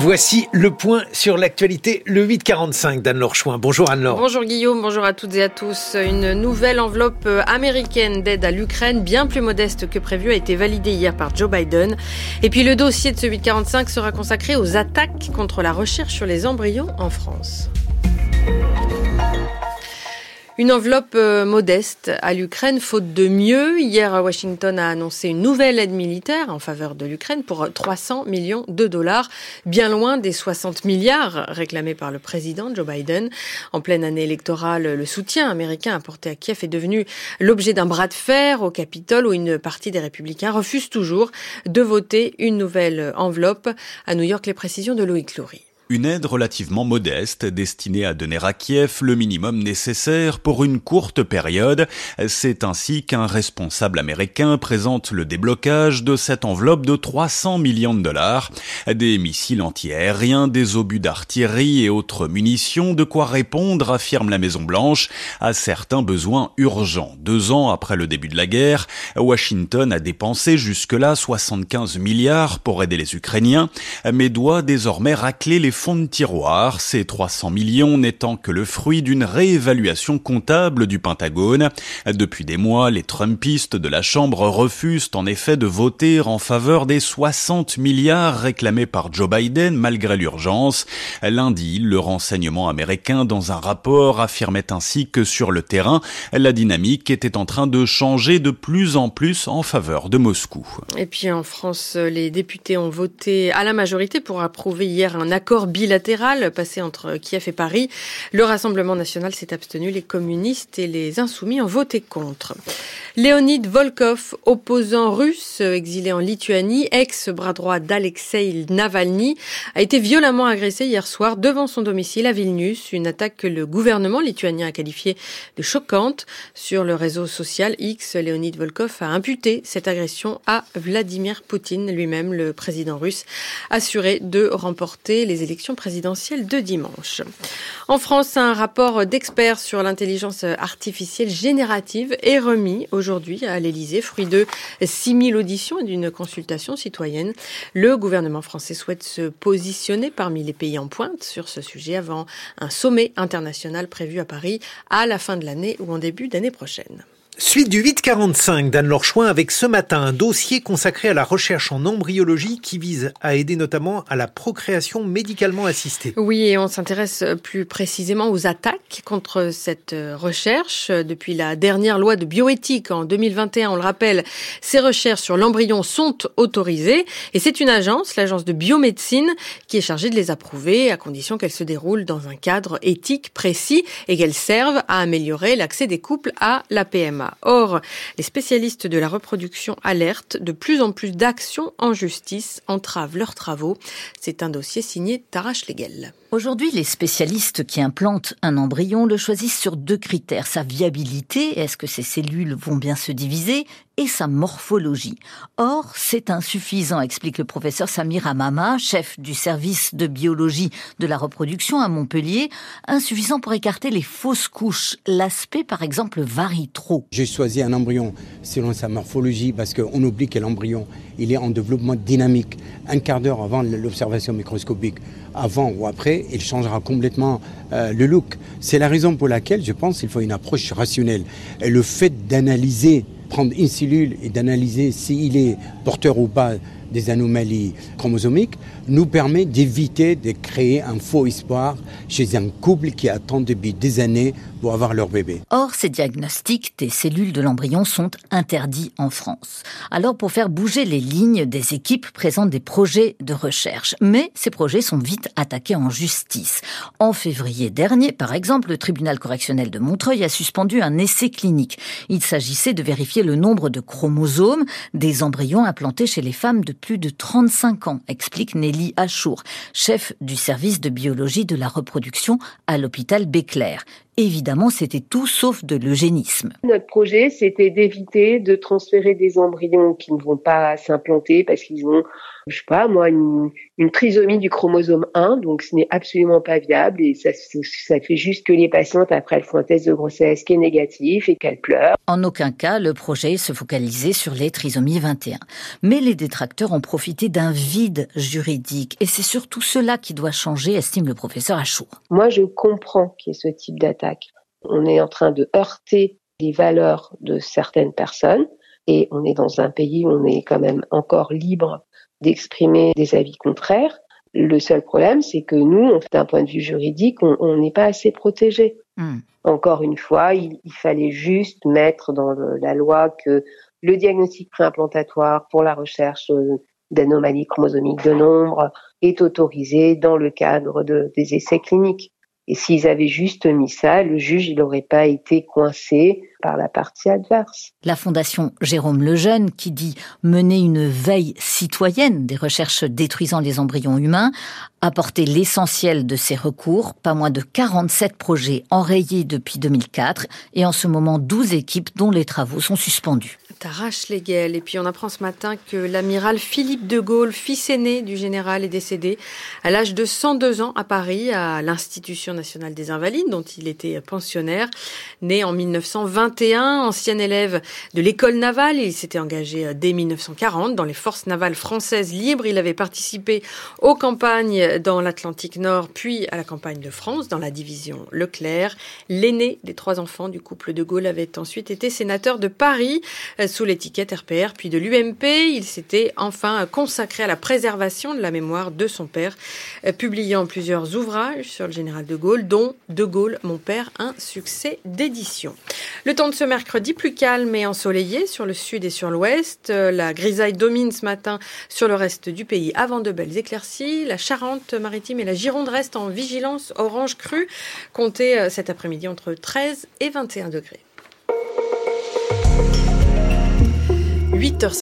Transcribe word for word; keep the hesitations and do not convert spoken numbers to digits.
Voici le point sur l'actualité, le huit quarante-cinq d'Anne-Laure Chouin. Bonjour Anne-Laure. Bonjour Guillaume, bonjour à toutes et à tous. Une nouvelle enveloppe américaine d'aide à l'Ukraine, bien plus modeste que prévu, a été validée hier par Joe Biden. Et puis le dossier de ce huit quarante-cinq sera consacré aux attaques contre la recherche sur les embryons en France. Une enveloppe euh, modeste à l'Ukraine, faute de mieux. Hier, Washington a annoncé une nouvelle aide militaire en faveur de l'Ukraine pour trois cents millions de dollars, bien loin des soixante milliards réclamés par le président Joe Biden. En pleine année électorale, le soutien américain apporté à Kiev est devenu l'objet d'un bras de fer au Capitole où une partie des républicains refuse toujours de voter une nouvelle enveloppe. À New York, les précisions de Loïc Loury. Une aide relativement modeste destinée à donner à Kiev le minimum nécessaire pour une courte période. C'est ainsi qu'un responsable américain présente le déblocage de cette enveloppe de trois cents millions de dollars. Des missiles anti-aériens, des obus d'artillerie et autres munitions, de quoi répondre, affirme la Maison-Blanche, à certains besoins urgents. Deux ans après le début de la guerre, Washington a dépensé jusque-là soixante-quinze milliards pour aider les Ukrainiens, mais doit désormais racler les fonds de tiroir, ces trois cents millions n'étant que le fruit d'une réévaluation comptable du Pentagone. Depuis des mois, les Trumpistes de la Chambre refusent en effet de voter en faveur des soixante milliards réclamés par Joe Biden malgré l'urgence. Lundi, le renseignement américain, dans un rapport, affirmait ainsi que sur le terrain, la dynamique était en train de changer de plus en plus en faveur de Moscou. Et puis en France, les députés ont voté à la majorité pour approuver hier un accord bilatéral passé entre Kiev et Paris. Le Rassemblement national s'est abstenu, les communistes et les insoumis ont voté contre. Leonid Volkov, opposant russe exilé en Lituanie, ex-bras droit d'Alexeï Navalny, a été violemment agressé hier soir devant son domicile à Vilnius. Une attaque que le gouvernement lituanien a qualifiée de choquante. Sur le réseau social X, Leonid Volkov a imputé cette agression à Vladimir Poutine, lui-même le président russe, assuré de remporter les élections présidentielles de dimanche. En France, un rapport d'experts sur l'intelligence artificielle générative est remis aujourd'hui à l'Élysée, fruit de six mille auditions et d'une consultation citoyenne. Le gouvernement français souhaite se positionner parmi les pays en pointe sur ce sujet avant un sommet international prévu à Paris à la fin de l'année ou en début d'année prochaine. Suite du huit quarante-cinq d'Anne-Laure Chouin avec ce matin un dossier consacré à la recherche en embryologie qui vise à aider notamment à la procréation médicalement assistée. Oui, et on s'intéresse plus précisément aux attaques contre cette recherche. Depuis la dernière loi de bioéthique en deux mille vingt et un, on le rappelle, ces recherches sur l'embryon sont autorisées et c'est une agence, l'agence de biomédecine, qui est chargée de les approuver à condition qu'elles se déroulent dans un cadre éthique précis et qu'elles servent à améliorer l'accès des couples à la P M A. Or, les spécialistes de la reproduction alertent, de plus en plus d'actions en justice entravent leurs travaux. C'est un dossier signé Tara Schlegel. Aujourd'hui, les spécialistes qui implantent un embryon le choisissent sur deux critères. Sa viabilité, est-ce que ces cellules vont bien se diviser, et sa morphologie. Or, c'est insuffisant, explique le professeur Samir Hamama, chef du service de biologie de la reproduction à Montpellier. Insuffisant pour écarter les fausses couches. L'aspect, par exemple, varie trop. J'ai choisi un embryon selon sa morphologie parce qu'on oublie que l'embryon, il est en développement dynamique. Un quart d'heure avant l'observation microscopique, avant ou après, il changera complètement euh, le look. C'est la raison pour laquelle je pense qu'il faut une approche rationnelle. Et le fait d'analyser, prendre une cellule et d'analyser s'il est porteur ou pas des anomalies chromosomiques, nous permet d'éviter de créer un faux espoir chez un couple qui attend depuis des années pour avoir leur bébé. Or, ces diagnostics des cellules de l'embryon sont interdits en France. Alors, pour faire bouger les lignes, des équipes présentent des projets de recherche. Mais ces projets sont vite attaqués en justice. En février dernier, par exemple, le tribunal correctionnel de Montreuil a suspendu un essai clinique. Il s'agissait de vérifier le nombre de chromosomes des embryons implantés chez les femmes de plus de trente-cinq ans, explique Nelly Achour, chef du service de biologie de la reproduction à l'hôpital Béclair. évidemment, c'était tout sauf de l'eugénisme. Notre projet, c'était d'éviter de transférer des embryons qui ne vont pas s'implanter parce qu'ils ont, je sais pas, moi, une, une trisomie du chromosome un, donc ce n'est absolument pas viable et ça, ça fait juste que les patientes, après, elles font un test de grossesse qui est négatif et qu'elles pleurent. En aucun cas, le projet se focalisait sur les trisomies vingt et un. Mais les détracteurs ont profité d'un vide juridique et c'est surtout cela qui doit changer, estime le professeur Achour. Moi, je comprends qu'il y ait ce type d'attaque. On est en train de heurter les valeurs de certaines personnes et on est dans un pays où on est quand même encore libre d'exprimer des avis contraires. Le seul problème, c'est que nous, d'un point de vue juridique, on n'est pas assez protégés. Mmh. Encore une fois, il, il fallait juste mettre dans le, la loi que le diagnostic préimplantatoire pour la recherche d'anomalies chromosomiques de nombre est autorisé dans le cadre de, des essais cliniques. Et s'ils avaient juste mis ça, le juge, il n'aurait pas été coincé par la partie adverse. La Fondation Jérôme Lejeune, qui dit mener une veille citoyenne des recherches détruisant les embryons humains, a porté l'essentiel de ses recours, pas moins de quarante-sept projets enrayés depuis deux mille quatre et en ce moment douze équipes dont les travaux sont suspendus. T'arraches les gueules. Et puis on apprend ce matin que l'amiral Philippe de Gaulle, fils aîné du général, est décédé à l'âge de cent deux ans à Paris, à l'Institution nationale des Invalides, dont il était pensionnaire. Né en mille neuf cent vingt et un, ancien élève de l'école navale, il s'était engagé dès mille neuf cent quarante dans les forces navales françaises libres. Il avait participé aux campagnes dans l'Atlantique Nord, puis à la campagne de France, dans la division Leclerc. L'aîné des trois enfants du couple de Gaulle avait ensuite été sénateur de Paris, sous l'étiquette R P R, puis de l'U M P. Il s'était enfin consacré à la préservation de la mémoire de son père, publiant plusieurs ouvrages sur le général de Gaulle, dont De Gaulle, mon père, un succès d'édition. Le temps de ce mercredi, plus calme et ensoleillé sur le sud et sur l'ouest. La grisaille domine ce matin sur le reste du pays avant de belles éclaircies. La Charente-Maritime et la Gironde restent en vigilance orange crue. Comptez cet après-midi entre treize et vingt et un degrés. huit heures